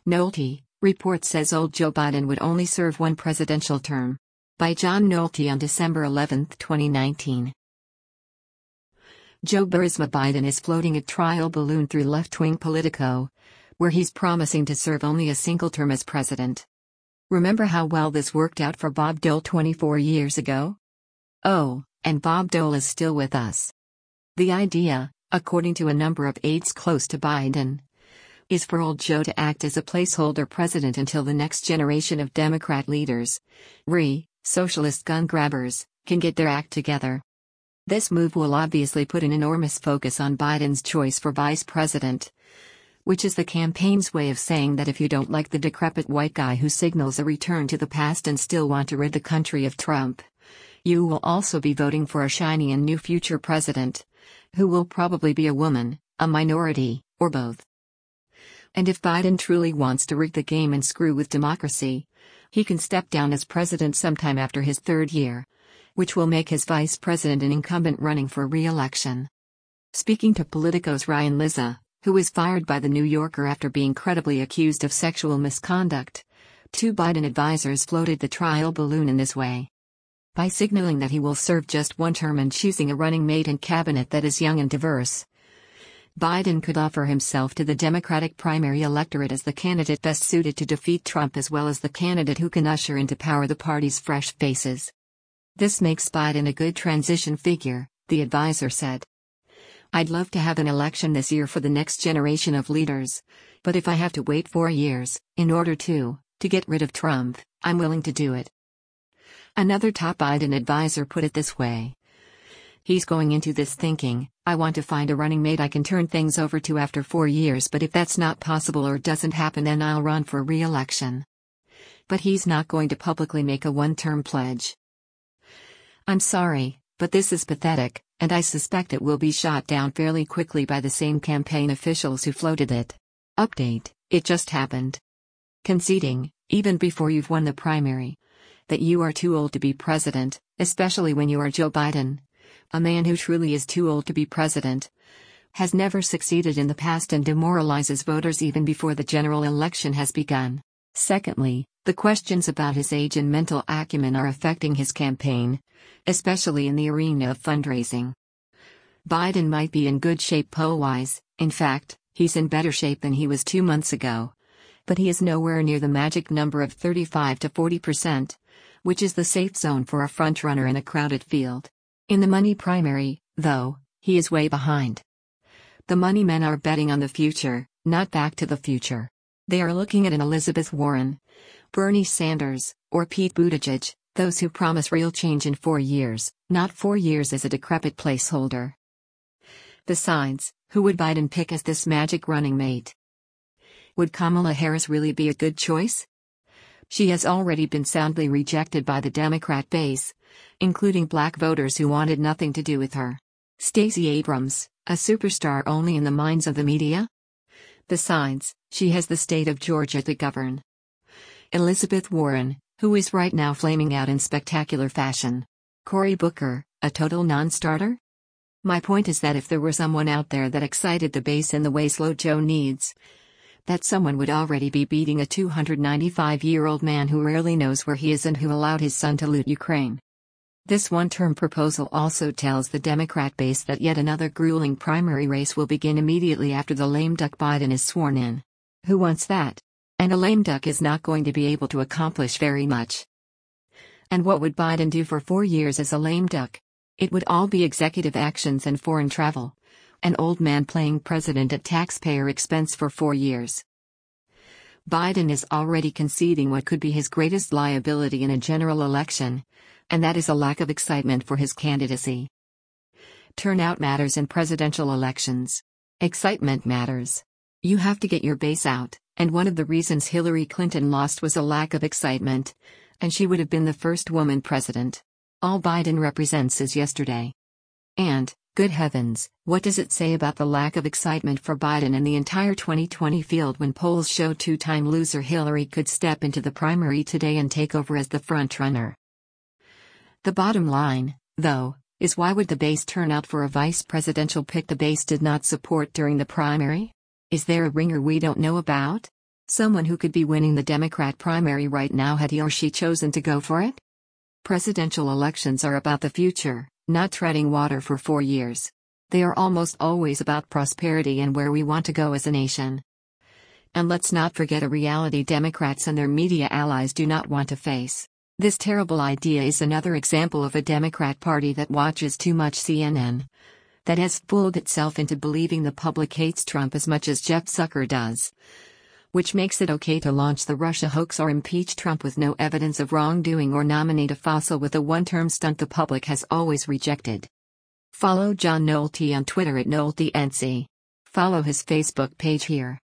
Nolte, report says old Joe Biden would only serve one presidential term. By John Nolte on December 11, 2019. Joe Burisma Biden is floating a trial balloon through left-wing Politico, where he's promising to serve only a single term as president. Remember how well this worked out for Bob Dole 24 years ago? Oh, and Bob Dole is still with us. The idea, according to a number of aides close to Biden, is for old Joe to act as a placeholder president until the next generation of Democrat leaders, socialist gun grabbers, can get their act together. This move will obviously put an enormous focus on Biden's choice for vice president, which is the campaign's way of saying that if you don't like the decrepit white guy who signals a return to the past and still want to rid the country of Trump, you will also be voting for a shiny and new future president, who will probably be a woman, a minority, or both. And if Biden truly wants to rig the game and screw with democracy, he can step down as president sometime after his third year, which will make his vice president an incumbent running for re-election. Speaking to Politico's Ryan Lizza, who was fired by The New Yorker after being credibly accused of sexual misconduct, two Biden advisors floated the trial balloon in this way. By signaling that he will serve just one term and choosing a running mate and cabinet that is young and diverse, Biden could offer himself to the Democratic primary electorate as the candidate best suited to defeat Trump as well as the candidate who can usher into power the party's fresh faces. This makes Biden a good transition figure, the advisor said. I'd love to have an election this year for the next generation of leaders, but if I have to wait 4 years, in order to get rid of Trump, I'm willing to do it. Another top Biden advisor put it this way. He's going into this thinking, I want to find a running mate I can turn things over to after 4 years, but if that's not possible or doesn't happen, then I'll run for re-election. But he's not going to publicly make a one-term pledge. I'm sorry, but this is pathetic, and I suspect it will be shot down fairly quickly by the same campaign officials who floated it. Update, it just happened. Conceding, even before you've won the primary, that you are too old to be president, especially when you are Joe Biden, a man who truly is too old to be president, has never succeeded in the past and demoralizes voters even before the general election has begun. Secondly, the questions about his age and mental acumen are affecting his campaign, especially in the arena of fundraising. Biden might be in good shape poll-wise, in fact, he's in better shape than he was 2 months ago. But he is nowhere near the magic number of 35 to 40%, which is the safe zone for a frontrunner in a crowded field. In the money primary, though, he is way behind. The money men are betting on the future, not back to the future. They are looking at an Elizabeth Warren, Bernie Sanders, or Pete Buttigieg, those who promise real change in 4 years, not 4 years as a decrepit placeholder. Besides, who would Biden pick as this magic running mate? Would Kamala Harris really be a good choice? She has already been soundly rejected by the Democrat base, including black voters who wanted nothing to do with her. Stacey Abrams, a superstar only in the minds of the media? Besides, she has the state of Georgia to govern. Elizabeth Warren, who is right now flaming out in spectacular fashion. Cory Booker, a total non-starter? My point is that if there were someone out there that excited the base in the way Slow Joe needs, that someone would already be beating a 295-year-old man who rarely knows where he is and who allowed his son to loot Ukraine. This one-term proposal also tells the Democrat base that yet another grueling primary race will begin immediately after the lame duck Biden is sworn in. Who wants that? And a lame duck is not going to be able to accomplish very much. And what would Biden do for 4 years as a lame duck? It would all be executive actions and foreign travel. An old man playing president at taxpayer expense for 4 years. Biden is already conceding what could be his greatest liability in a general election, and that is a lack of excitement for his candidacy. Turnout matters in presidential elections. Excitement matters. You have to get your base out, and one of the reasons Hillary Clinton lost was a lack of excitement, and she would have been the first woman president. All Biden represents is yesterday. And, good heavens, what does it say about the lack of excitement for Biden and the entire 2020 field when polls show two-time loser Hillary could step into the primary today and take over as the frontrunner? The bottom line, though, is why would the base turn out for a vice presidential pick the base did not support during the primary? Is there a ringer we don't know about? Someone who could be winning the Democrat primary right now had he or she chosen to go for it? Presidential elections are about the future, not treading water for 4 years. They are almost always about prosperity and where we want to go as a nation. And let's not forget a reality Democrats and their media allies do not want to face. This terrible idea is another example of a Democrat Party that watches too much CNN, that has fooled itself into believing the public hates Trump as much as Jeff Zucker does, which makes it okay to launch the Russia hoax or impeach Trump with no evidence of wrongdoing or nominate a fossil with a one-term stunt the public has always rejected. Follow John Nolte on Twitter @NolteNC. Follow his Facebook page here.